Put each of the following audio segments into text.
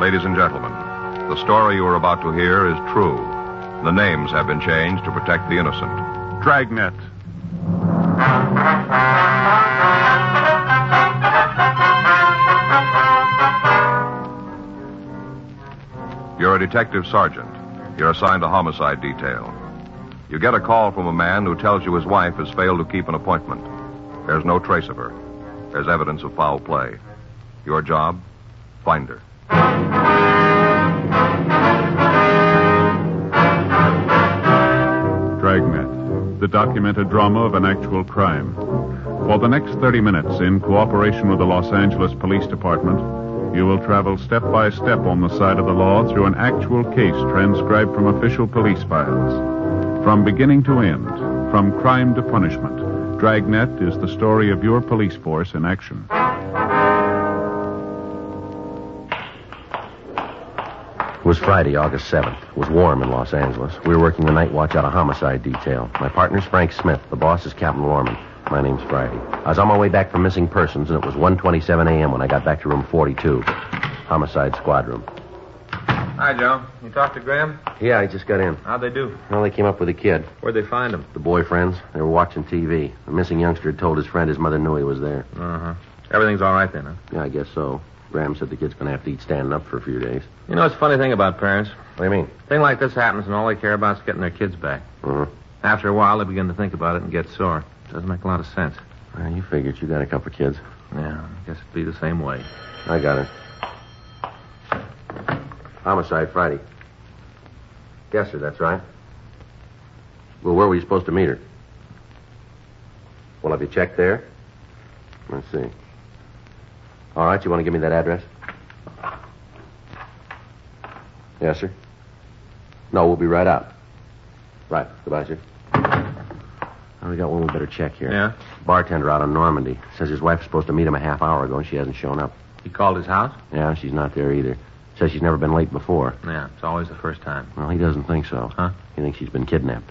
Ladies and gentlemen, the story you are about to hear is true. The names have been changed to protect the innocent. Dragnet. You're a detective sergeant. You're assigned to homicide detail. You get a call from a man who tells you his wife has failed to keep an appointment. There's no trace of her. There's evidence of foul play. Your job? Find her. Dragnet, the documented drama of an actual crime. For the next 30 minutes, in cooperation with the Los Angeles Police Department, you will travel step by step on the side of the law through an actual case transcribed from official police files. From beginning to end, from crime to punishment, Dragnet is the story of your police force in action. It was Friday, August 7th. It was warm in Los Angeles. We were working the night watch out of homicide detail. My partner's Frank Smith. The boss is Captain Lorman. My name's Friday. I was on my way back from missing persons, and it was 1:27 a.m. when I got back to room 42, homicide squad room. Hi, Joe. You talked to Graham? Yeah, I just got in. How'd they do? Well, they came up with a kid. Where'd they find him? The boyfriends. They were watching TV. The missing youngster had told his friend his mother knew he was there. Uh-huh. Everything's all right then, huh? Yeah, I guess so. Graham said the kid's going to have to eat standing up for a few days. You know, it's a funny thing about parents. What do you mean? A thing like this happens and all they care about is getting their kids back. Mm-hmm. After a while, they begin to think about it and get sore. Doesn't make a lot of sense. Well, you figured you got a couple of kids. Yeah, I guess it'd be the same way. I got it. Homicide Friday. Guess her, that's right. Well, where were you supposed to meet her? Well, have you checked there? Let's see. All right, you want to give me that address? Yes, sir. No, we'll be right out. Right. Goodbye, sir. Oh, we got one we better check here. Yeah? Bartender out on Normandy. Says his wife was supposed to meet him a half hour ago and she hasn't shown up. He called his house? Yeah, she's not there either. Says she's never been late before. Yeah, it's always the first time. Well, he doesn't think so. Huh? He thinks she's been kidnapped.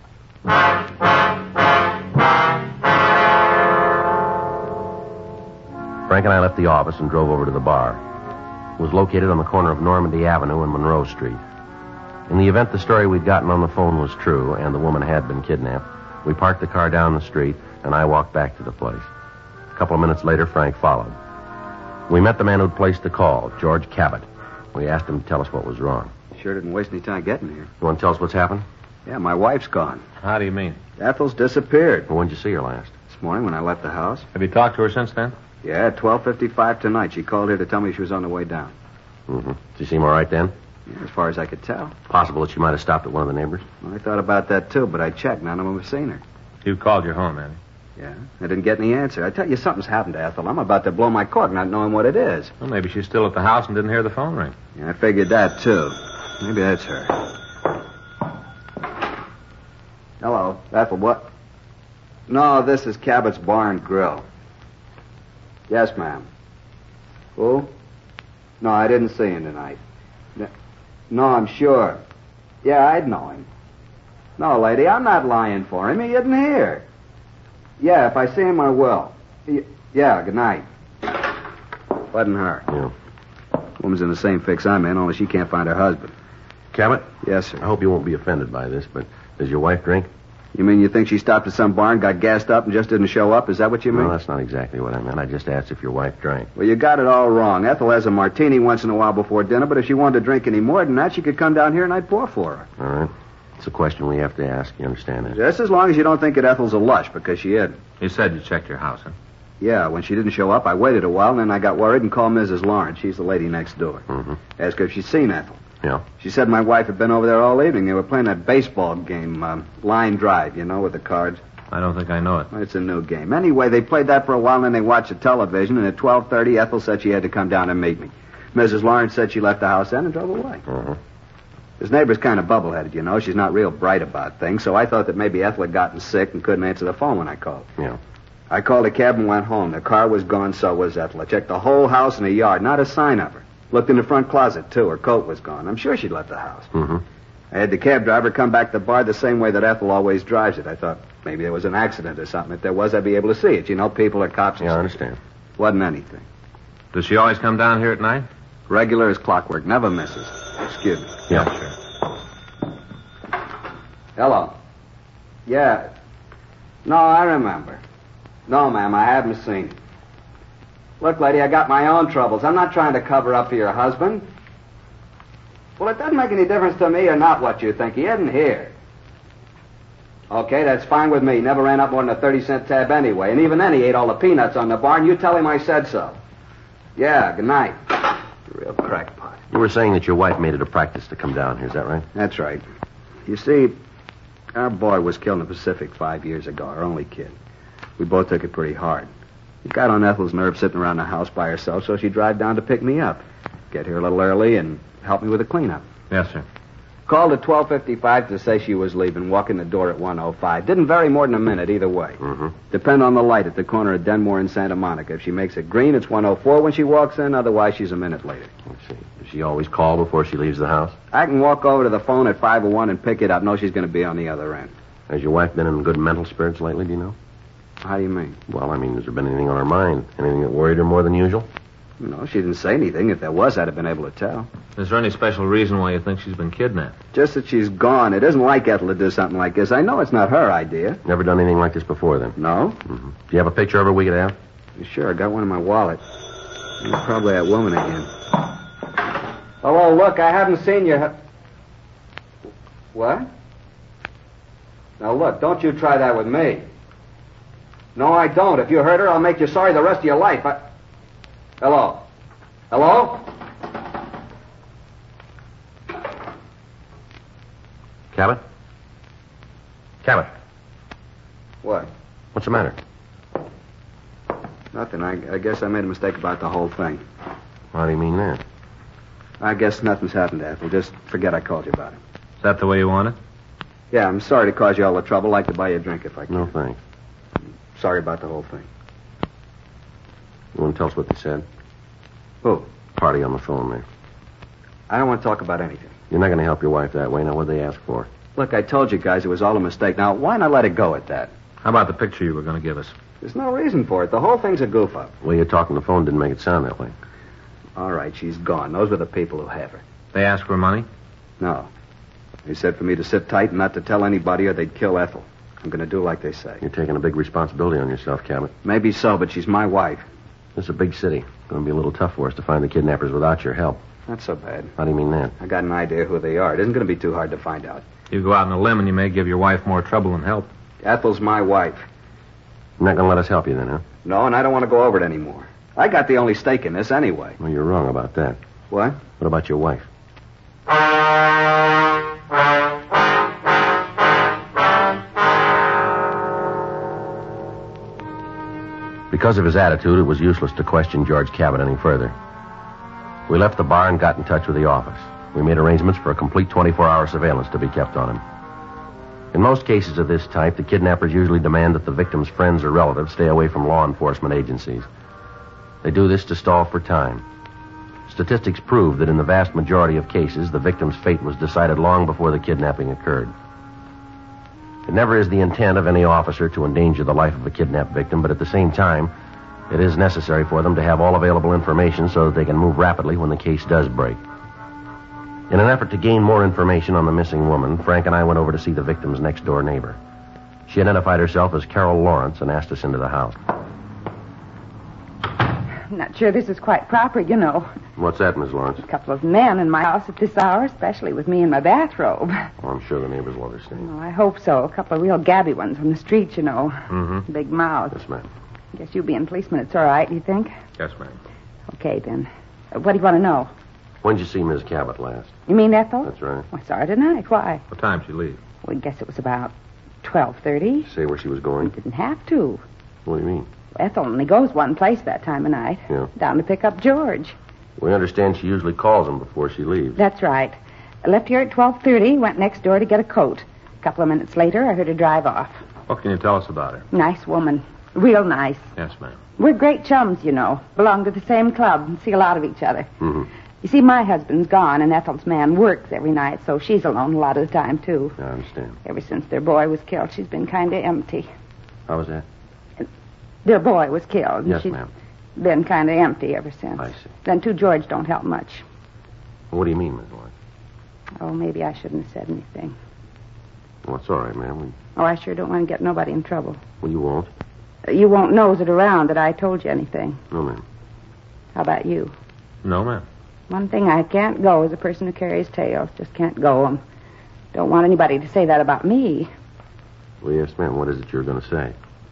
Frank and I left the office and drove over to the bar. It was located on the corner of Normandy Avenue and Monroe Street. In the event the story we'd gotten on the phone was true and the woman had been kidnapped, we parked the car down the street and I walked back to the place. A couple of minutes later, Frank followed. We met the man who'd placed the call, George Cabot. We asked him to tell us what was wrong. Sure didn't waste any time getting here. You want to tell us what's happened? Yeah, my wife's gone. How do you mean? Ethel's disappeared. Well, when'd you see her last? This morning when I left the house. Have you talked to her since then? Yeah, at 12:55 tonight. She called here to tell me she was on the way down. Mm-hmm. Did she seem all right then? Yeah, as far as I could tell. Possible that she might have stopped at one of the neighbors? Well, I thought about that, too, but I checked. None of them have seen her. You called your home, Annie. Yeah, I didn't get any answer. I tell you, something's happened to Ethel. I'm about to blow my cork not knowing what it is. Well, maybe she's still at the house and didn't hear the phone ring. Yeah, I figured that, too. Maybe that's her. Hello, Ethel, what? No, this is Cabot's Bar and Grill. Yes, ma'am. Who? No, I didn't see him tonight. No, I'm sure. Yeah, I'd know him. No, lady, I'm not lying for him. He isn't here. Yeah, if I see him, I will. Yeah, good night. Wasn't her. Yeah. Woman's in the same fix I'm in, only she can't find her husband. Cabot? Yes, sir. I hope you won't be offended by this, but does your wife drink? You mean you think she stopped at some bar and got gassed up and just didn't show up? Is that what you mean? No, that's not exactly what I meant. I just asked if your wife drank. Well, you got it all wrong. Ethel has a martini once in a while before dinner, but if she wanted to drink any more than that, she could come down here and I'd pour for her. All right. It's a question we have to ask. You understand that? Just as long as you don't think that Ethel's a lush, because she isn't. You said you checked your house, huh? Yeah, when she didn't show up, I waited a while, and then I got worried and called Mrs. Lawrence. She's the lady next door. Mm-hmm. Asked her if she'd seen Ethel. Yeah. She said my wife had been over there all evening. They were playing that baseball game, line drive, you know, with the cards. I don't think I know it. It's a new game. Anyway, they played that for a while, and then they watched the television, and at 12:30, Ethel said she had to come down and meet me. Mrs. Lawrence said she left the house then and drove away. Mm-hmm. This neighbor's kind of bubbleheaded, you know. She's not real bright about things, so I thought that maybe Ethel had gotten sick and couldn't answer the phone when I called. Yeah. I called a cab and went home. The car was gone, so was Ethel. I checked the whole house and the yard. Not a sign of her. Looked in the front closet, too. Her coat was gone. I'm sure she'd left the house. Mm-hmm. I had the cab driver come back to the bar the same way that Ethel always drives it. I thought maybe there was an accident or something. If there was, I'd be able to see it. You know, people or cops. Yeah, I understand. Wasn't anything. Does she always come down here at night? Regular as clockwork. Never misses. Excuse me. Yeah, Sure. Hello. Yeah. No, I remember. No, ma'am, I haven't seen it. Look, lady, I got my own troubles. I'm not trying to cover up for your husband. Well, it doesn't make any difference to me or not what you think. He isn't here. Okay, that's fine with me. Never ran up more than a 30-cent tab anyway. And even then, he ate all the peanuts on the barn. You tell him I said so. Yeah, good night. Real crackpot. You were saying that your wife made it a practice to come down here, is that right? That's right. You see, our boy was killed in the Pacific 5 years ago, our only kid. We both took it pretty hard. It got on Ethel's nerves sitting around the house by herself, so she'd drive down to pick me up. Get here a little early and help me with the cleanup. Yes, sir. Called at 12:55 to say she was leaving, walk in the door at 1:05. Didn't vary more than a minute either way. Mm-hmm. Depend on the light at the corner of Denmore and Santa Monica. If she makes it green, it's 1:04 when she walks in. Otherwise, she's a minute later. Let's see. Does she always call before she leaves the house? I can walk over to the phone at 5:01 and pick it up. Know she's going to be on the other end. Has your wife been in good mental spirits lately, do you know? How do you mean? Well, I mean, has there been anything on her mind? Anything that worried her more than usual? No, she didn't say anything. If there was, I'd have been able to tell. Is there any special reason why you think she's been kidnapped? Just that she's gone. It isn't like Ethel to do something like this. I know it's not her idea. Never done anything like this before, then? No? Mm-hmm. Do you have a picture of her we could have? Sure, I got one in my wallet. Probably that woman again. Oh, look, I haven't seen you. What? Now, look, don't you try that with me. No, I don't. If you hurt her, I'll make you sorry the rest of your life. Hello? Hello? Cabot? Cabot? What? What's the matter? Nothing. I guess I made a mistake about the whole thing. How do you mean that? I guess nothing's happened, Ethel. Just forget I called you about it. Is that the way you want it? Yeah, I'm sorry to cause you all the trouble. I'd like to buy you a drink if I can. No, thanks. Sorry about the whole thing. You want to tell us what they said? Who? Party on the phone there. I don't want to talk about anything. You're not going to help your wife that way. Now, what'd they ask for? Look, I told you guys it was all a mistake. Now, why not let it go at that? How about the picture you were going to give us? There's no reason for it. The whole thing's a goof-up. The way you're talking on the phone didn't make it sound that way. All right, she's gone. Those were the people who have her. They asked for money? No. They said for me to sit tight and not to tell anybody or they'd kill Ethel. I'm going to do like they say. You're taking a big responsibility on yourself, Cabot. Maybe so, but she's my wife. This is a big city. It's going to be a little tough for us to find the kidnappers without your help. Not so bad. How do you mean that? I got an idea who they are. It isn't going to be too hard to find out. You go out on a limb and you may give your wife more trouble than help. Ethel's my wife. You're not going to let us help you then, huh? No, and I don't want to go over it anymore. I got the only stake in this anyway. Well, you're wrong about that. What? What about your wife? Because of his attitude, it was useless to question George Cabot any further. We left the bar and got in touch with the office. We made arrangements for a complete 24-hour surveillance to be kept on him. In most cases of this type, the kidnappers usually demand that the victim's friends or relatives stay away from law enforcement agencies. They do this to stall for time. Statistics prove that in the vast majority of cases, the victim's fate was decided long before the kidnapping occurred. It never is the intent of any officer to endanger the life of a kidnapped victim, but at the same time, it is necessary for them to have all available information so that they can move rapidly when the case does break. In an effort to gain more information on the missing woman, Frank and I went over to see the victim's next-door neighbor. She identified herself as Carol Lawrence and asked us into the house. I'm not sure this is quite proper, you know. What's that, Miss Lawrence? A couple of men in my house at this hour, especially with me in my bathrobe. Oh, I'm sure the neighbors will understand. Oh, I hope so. A couple of real gabby ones from the street, you know. Mm-hmm. Big mouths. Yes, ma'am. Guess you being policeman, it's all right, you think? Yes, ma'am. Okay, then. What do you want to know? When did you see Miss Cabot last? You mean Ethel? That's right. I saw her tonight. Why? What time did she leave? Well, I guess it was about 12:30. Say where she was going? Didn't have to. What do you mean? Ethel only goes one place that time of night. Yeah. Down to pick up George. We understand she usually calls him before she leaves. That's right. I left here at 12:30, went next door to get a coat. A couple of minutes later, I heard her drive off. What can you tell us about her? Nice woman. Real nice. Yes, ma'am. We're great chums, you know. Belong to the same club and see a lot of each other. Mm-hmm. You see, my husband's gone, and Ethel's man works every night, so she's alone a lot of the time, too. I understand. Ever since their boy was killed, she's been kind of empty. How was that? Their boy was killed. And Yes, she's ma'am. been kind of empty ever since. I see. Then, too, George don't help much. What do you mean, Miss Lawrence? Oh, maybe I shouldn't have said anything. Well, it's all right, ma'am. Oh, I sure don't want to get nobody in trouble. Well, you won't. You won't nose it around that I told you anything. No, ma'am. How about you? No, ma'am. One thing I can't go is a person who carries tales. Just can't go. Don't want anybody to say that about me. Well, yes, ma'am. What is it you're going to say?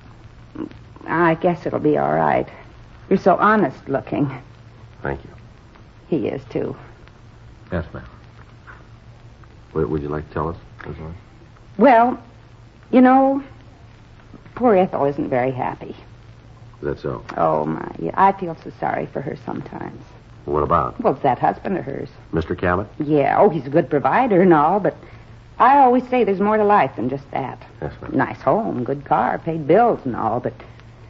I guess it'll be all right. You're so honest looking. Thank you. He is, too. Yes, ma'am. What would you like to tell us, Miss Lawrence? Well, you know, poor Ethel isn't very happy. Is that so? Oh, my. Yeah, I feel so sorry for her sometimes. What about? Well, it's that husband of hers. Mr. Cabot? Yeah, oh, he's a good provider and all, but I always say there's more to life than just that. Yes, ma'am. Nice home, good car, paid bills and all, but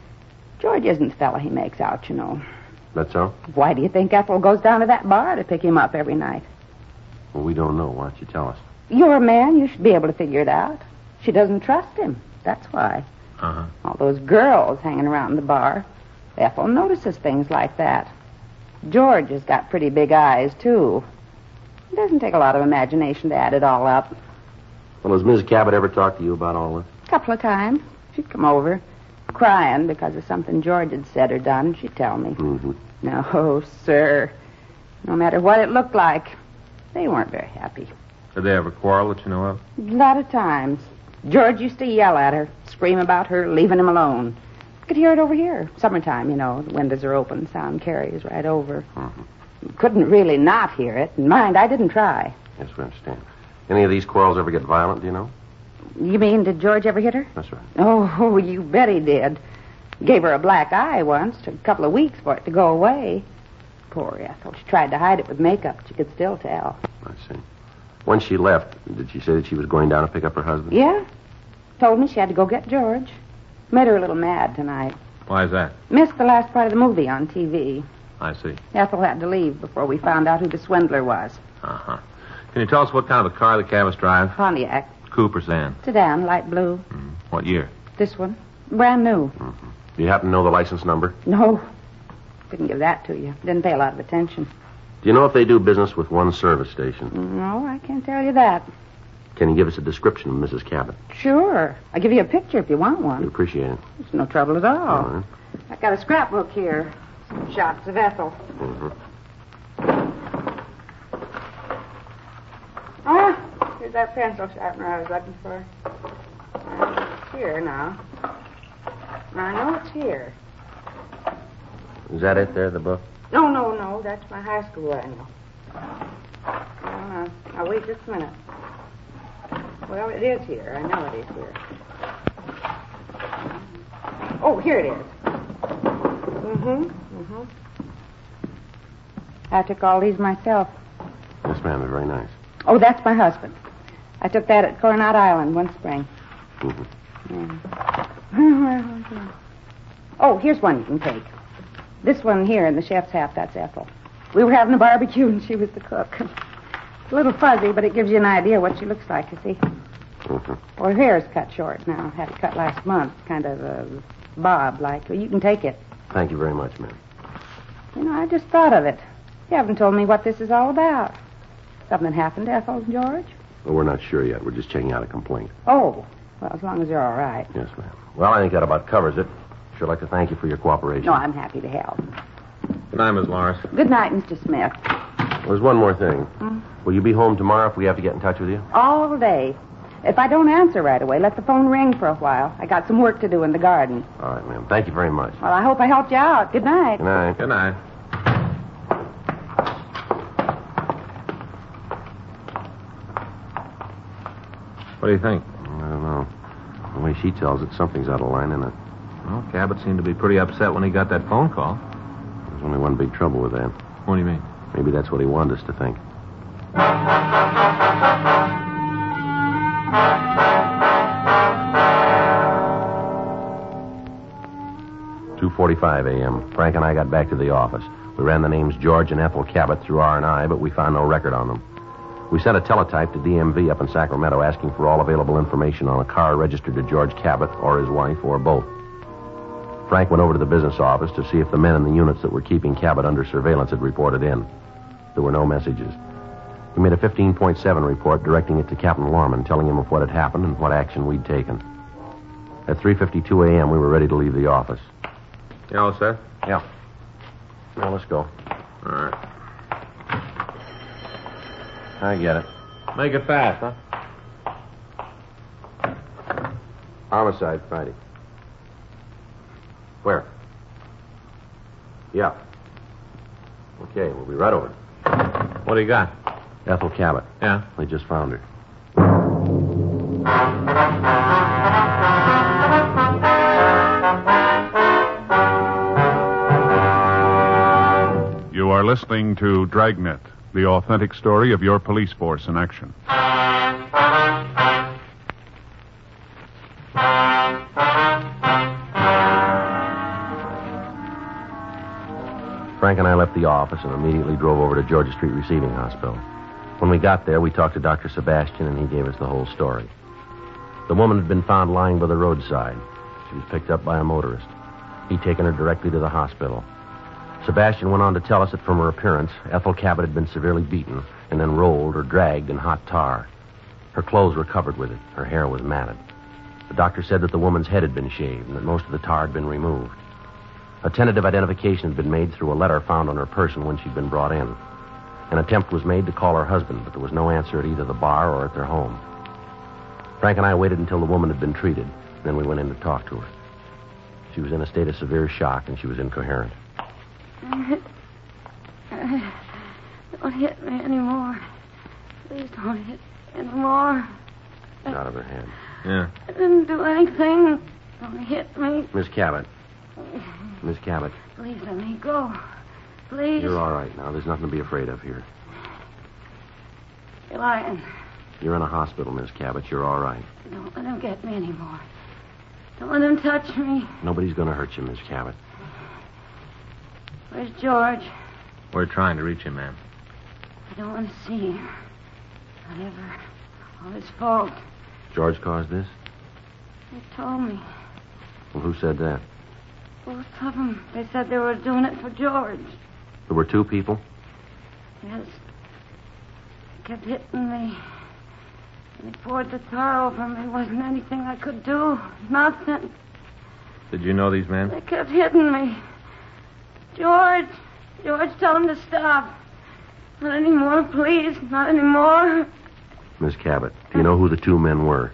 George isn't the fella he makes out, you know. That so? Why do you think Ethel goes down to that bar to pick him up every night? Well, we don't know. Why don't you tell us? You're a man. You should be able to figure it out. She doesn't trust him. That's why. Uh-huh. All those girls hanging around the bar. Ethel notices things like that. George has got pretty big eyes, too. It doesn't take a lot of imagination to add it all up. Well, has Ms. Cabot ever talked to you about all this? A couple of times. She'd come over, crying because of something George had said or done. She'd tell me. Mm-hmm. No, sir. No matter what it looked like, they weren't very happy. Did they ever quarrel that you know of? A lot of times. George used to yell at her, scream about her, leaving him alone. Could hear it over here. Summertime, you know. The windows are open. Sound carries right over. Mm-hmm. Couldn't really not hear it. And mind, I didn't try. Yes, we understand. Any of these quarrels ever get violent, do you know? You mean, did George ever hit her? That's right. Oh, you bet he did. Gave her a black eye once. Took a couple of weeks for it to go away. Poor Ethel. She tried to hide it with makeup. She could still tell. I see. When she left, did she say that she was going down to pick up her husband? Yeah. Told me she had to go get George. Made her a little mad tonight. Why is that? Missed the last part of the movie on TV. I see. Ethel had to leave before we found out who the swindler was. Uh-huh. Can you tell us what kind of a car the Cabots drive? Pontiac. Coupe or sedan? Sedan, light blue. What year? This one. Brand new. Mm-hmm. Do you happen to know the license number? No. Couldn't give that to you. Didn't pay a lot of attention. Do you know if they do business with one service station? No, I can't tell you that. Can you give us a description of Mrs. Cabot? Sure. I'll give you a picture if you want We'd one. appreciate it. It's no trouble at all. All right. I've got a scrapbook here. Some shots of Ethel. Mm-hmm. Ah, here's that pencil sharpener I was looking for. It's here now. I know it's here. Is that it there, the book? No. That's my high school annual. Now, wait just a minute. Well, it is here. I know it is here. Oh, here it is. Mm-hmm. I took all these myself. Yes, ma'am. They're very nice. Oh, that's my husband. I took that at Coronado Island one spring. Mm-hmm. Oh, here's one you can take. This one here in the chef's hat, that's Ethel. We were having a barbecue and she was the cook. It's a little fuzzy, but it gives you an idea what she looks like, you see. Mm-hmm. Well, her hair's cut short now. Had it cut last month, kind of bob-like. Well, you can take it. Thank you very much, ma'am. You know, I just thought of it. You haven't told me what this is all about. Something happened to Ethel and George? Well, we're not sure yet. We're just checking out a complaint. Oh, well, as long as you're all right. Yes, ma'am. Well, I think that about covers it. Sure like to thank you for your cooperation. No, I'm happy to help. Good night, Miss Lawrence. Good night, Mr. Smith. Well, there's one more thing. Will you be home tomorrow if we have to get in touch with you? All day. If I don't answer right away, let the phone ring for a while. I got some work to do in the garden. All right, ma'am. Thank you very much. Well, I hope I helped you out. Good night. Good night. Good night. What do you think? I don't know. The way she tells it, something's out of line, isn't it? Well, Cabot seemed to be pretty upset when he got that phone call. There's only one big trouble with that. What do you mean? Maybe that's what he wanted us to think. 2:45 a.m. Frank and I got back to the office. We ran the names George and Ethel Cabot through R&I, but we found no record on them. We sent a teletype to DMV up in Sacramento asking for all available information on a car registered to George Cabot or his wife or both. Frank went over to the business office to see if the men in the units that were keeping Cabot under surveillance had reported in. There were no messages. He made a 15.7 report directing it to Captain Lorman, telling him of what had happened and what action we'd taken. At 3:52 a.m., we were ready to leave the office. You all set? Yeah. Now, let's go. All right. I get it. Make it fast, huh? Homicide, Friday. Where? Yeah. Okay, we'll be right over. What do you got? Ethel Cabot. Yeah? They just found her. You are listening to Dragnet, the authentic story of your police force in action. Frank and I left the office and immediately drove over to Georgia Street Receiving Hospital. When we got there, we talked to Dr. Sebastian, and he gave us the whole story. The woman had been found lying by the roadside. She was picked up by a motorist. He'd taken her directly to the hospital. Sebastian went on to tell us that from her appearance, Ethel Cabot had been severely beaten and then rolled or dragged in hot tar. Her clothes were covered with it. Her hair was matted. The doctor said that the woman's head had been shaved and that most of the tar had been removed. A tentative identification had been made through a letter found on her person when she'd been brought in. An attempt was made to call her husband, but there was no answer at either the bar or at their home. Frank and I waited until the woman had been treated, and then we went in to talk to her. She was in a state of severe shock, and she was incoherent. Don't hit me anymore. Please don't hit me anymore. She's out of her head. Yeah. I didn't do anything. Don't hit me. Miss Cabot. Miss Cabot. Please let me go. Please. You're all right now. There's nothing to be afraid of here. You're lying. You're in a hospital, Miss Cabot. You're all right. Don't let him get me anymore. Don't let him touch me. Nobody's going to hurt you, Miss Cabot. Where's George? We're trying to reach him, ma'am. I don't want to see him. Not ever. All his fault. George caused this? They told me. Well, who said that? Both of them. They said they were doing it for George. There were two people? Yes. They kept hitting me. And they poured the tar over me. There wasn't anything I could do. Nothing. Did you know these men? They kept hitting me. George, tell him to stop. Not anymore, please. Not anymore. Miss Cabot, do you know who the two men were?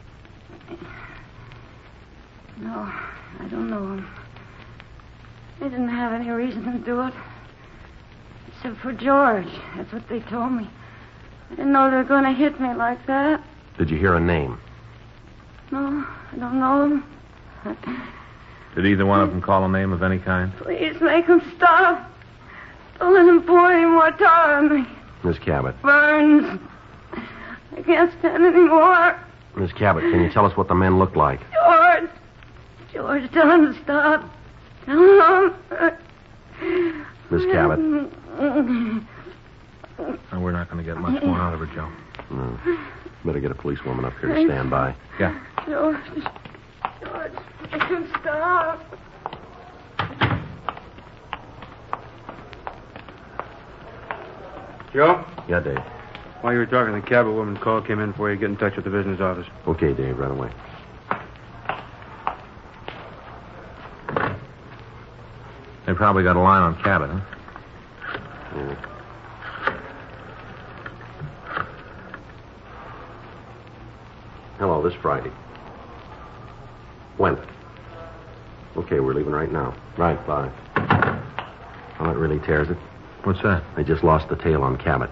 No, I don't know him. They didn't have any reason to do it. Except for George. That's what they told me. I didn't know they were going to hit me like that. Did you hear a name? No, I don't know him. Did either one of them call a name of any kind? Please make him stop. Don't let him pour any more tar on me. Miss Cabot. Burns. I can't stand anymore. Miss Cabot, can you tell us what the men looked like? George, tell him to stop. Tell him. Miss Cabot. No, we're not going to get much more out of her, Joe. No. Better get a policewoman up here to stand by. Yeah. George, make him stop. Joe? Yeah, Dave. While you were talking, the Cabot woman call came in for you to get in touch with the business office. Okay, Dave, right away. They probably got a line on Cabot, huh? Yeah. Hello, this Friday. When? Okay, we're leaving right now. Right, bye. Well, that really tears it. What's that? They just lost the tail on Cabot.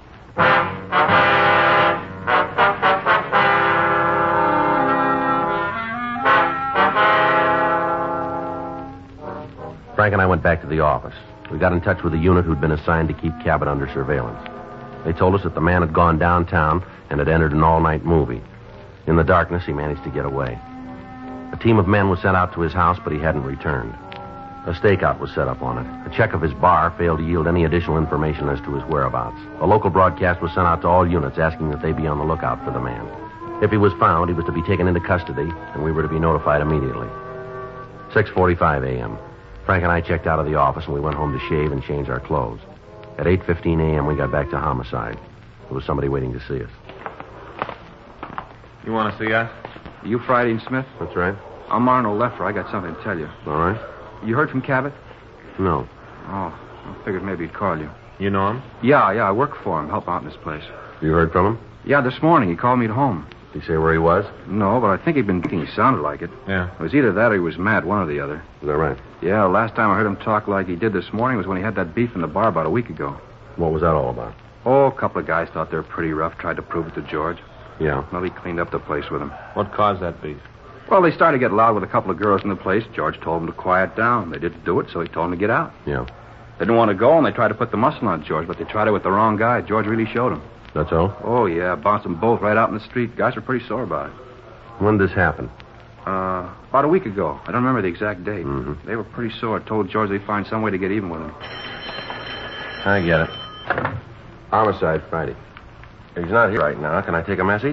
Frank and I went back to the office. We got in touch with the unit who'd been assigned to keep Cabot under surveillance. They told us that the man had gone downtown and had entered an all-night movie. In the darkness, he managed to get away. A team of men was sent out to his house, but he hadn't returned. A stakeout was set up on it. A check of his bar failed to yield any additional information as to his whereabouts. A local broadcast was sent out to all units asking that they be on the lookout for the man. If he was found, he was to be taken into custody, and we were to be notified immediately. 6:45 a.m. Frank and I checked out of the office, and we went home to shave and change our clothes. At 8:15 a.m., we got back to Homicide. There was somebody waiting to see us. You want to see us? You Friday and Smith? That's right. I'm Arnold Leffer. I got something to tell you. All right. You heard from Cabot? No. Oh, I figured maybe he'd call you. You know him? Yeah, I work for him. Help out in this place. You heard from him? Yeah, this morning. He called me at home. Did he say where he was? No, but I think he'd been thinking he sounded like it. Yeah. It was either that or he was mad, one or the other. Is that right? Yeah, last time I heard him talk like he did this morning was when he had that beef in the bar about a week ago. What was that all about? Oh, a couple of guys thought they were pretty rough, tried to prove it to George. Yeah. Well, he cleaned up the place with them. What caused that beef? Well, they started to get loud with a couple of girls in the place. George told them to quiet down. They didn't do it, so he told them to get out. Yeah. They didn't want to go, and they tried to put the muscle on George, but they tried it with the wrong guy. George really showed them. That's all? Oh, yeah, bounced them both right out in the street. Guys were pretty sore about it. When did this happen? About a week ago. I don't remember the exact date. Mm-hmm. They were pretty sore. Told George they'd find some way to get even with him. I get it. Homicide Friday. He's not here right now. Can I take a message?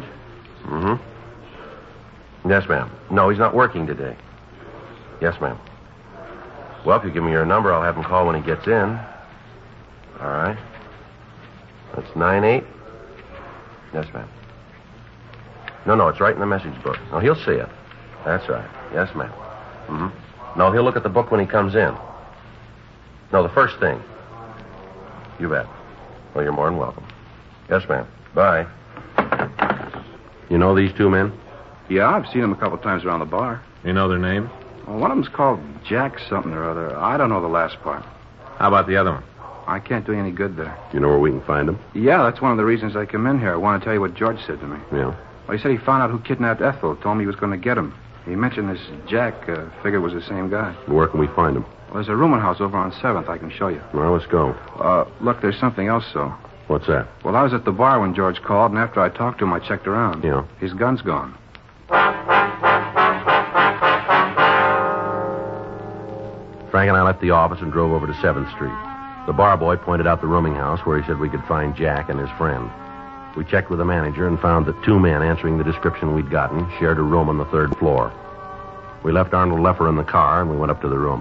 Mm-hmm. Yes, ma'am. No, he's not working today. Yes, ma'am. Well, if you give me your number, I'll have him call when he gets in. All right. That's 98. Yes, ma'am. No, it's right in the message book. No, he'll see it. That's right. Yes, ma'am. Mm-hmm. No, he'll look at the book when he comes in. No, the first thing. You bet. Well, you're more than welcome. Yes, ma'am. Bye. You know these two men? Yeah, I've seen them a couple times around the bar. You know their name? Well, one of them's called Jack something or other. I don't know the last part. How about the other one? I can't do you any good there. You know where we can find them? Yeah, that's one of the reasons I come in here. I want to tell you what George said to me. Yeah. Well, he said he found out who kidnapped Ethel. Told me he was going to get him. He mentioned this Jack. Figured it was the same guy. Where can we find him? Well, there's a rooming house over on 7th. I can show you. Well, let's go. Look, there's something else, though. What's that? Well, I was at the bar when George called, and after I talked to him, I checked around. Yeah. His gun's gone. Frank and I left the office and drove over to 7th Street. The bar boy pointed out the rooming house where he said we could find Jack and his friend. We checked with the manager and found that two men answering the description we'd gotten shared a room on the 3rd floor. We left Arnold Leffer in the car and we went up to the room.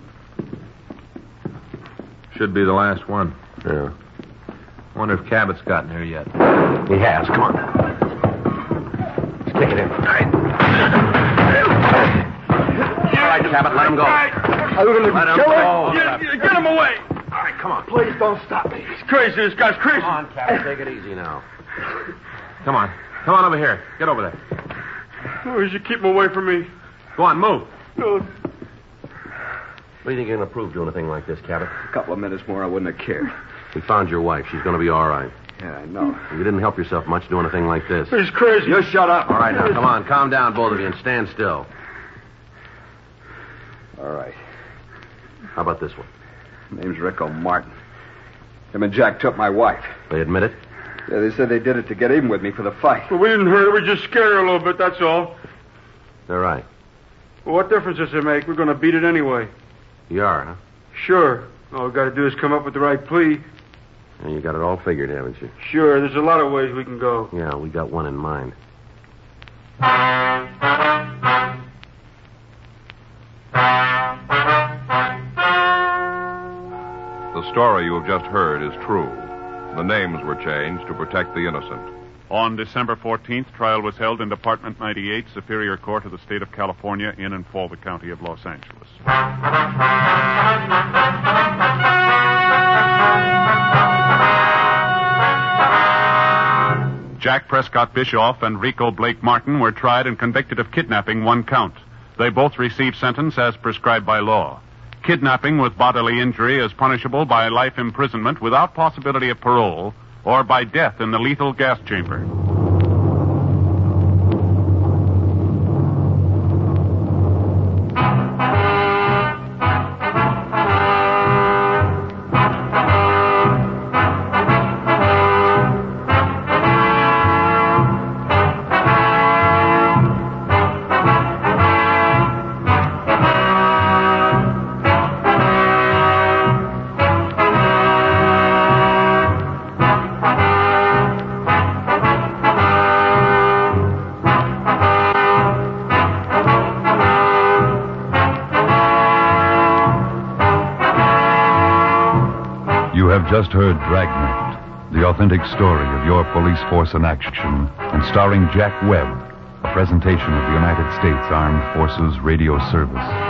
Should be the last one. Yeah. Wonder if Cabot's gotten here yet. He has. Come on. Let's kick it in. All right, Cabot, let him go. Let him go. Get him away. All right, come on. Please don't stop me. He's crazy. This guy's crazy. Come on, Cabot. Take it easy now. Come on. Come on over here. Get over there. Oh, you should keep him away from me. Go on, move. No. What do you think you're going to prove doing a thing like this, Cabot? A couple of minutes more, I wouldn't have cared. We found your wife. She's going to be all right. Yeah, I know. You didn't help yourself much doing a thing like this. He's crazy. You shut up. All right, now, come on. Calm down, both of you, and stand still. All right. How about this one? Name's Rico Martin. Him and Jack took my wife. They admit it? Yeah, they said they did it to get even with me for the fight. Well, we didn't hurt her. We just scared her a little bit, that's all. They're right. Well, what difference does it make? We're going to beat it anyway. You are, huh? Sure. All we've got to do is come up with the right plea. And you got it all figured, haven't you? Sure, there's a lot of ways we can go. Yeah, we got one in mind. The story you have just heard is true. The names were changed to protect the innocent. On December 14th, trial was held in Department 98, Superior Court of the State of California, in and for the County of Los Angeles. Jack Prescott Bischoff and Rico Blake Martin were tried and convicted of kidnapping, one count. They both received sentence as prescribed by law. Kidnapping with bodily injury is punishable by life imprisonment without possibility of parole or by death in the lethal gas chamber. just heard Dragnet, the authentic story of your police force in action, and starring Jack Webb, a presentation of the United States Armed Forces Radio Service.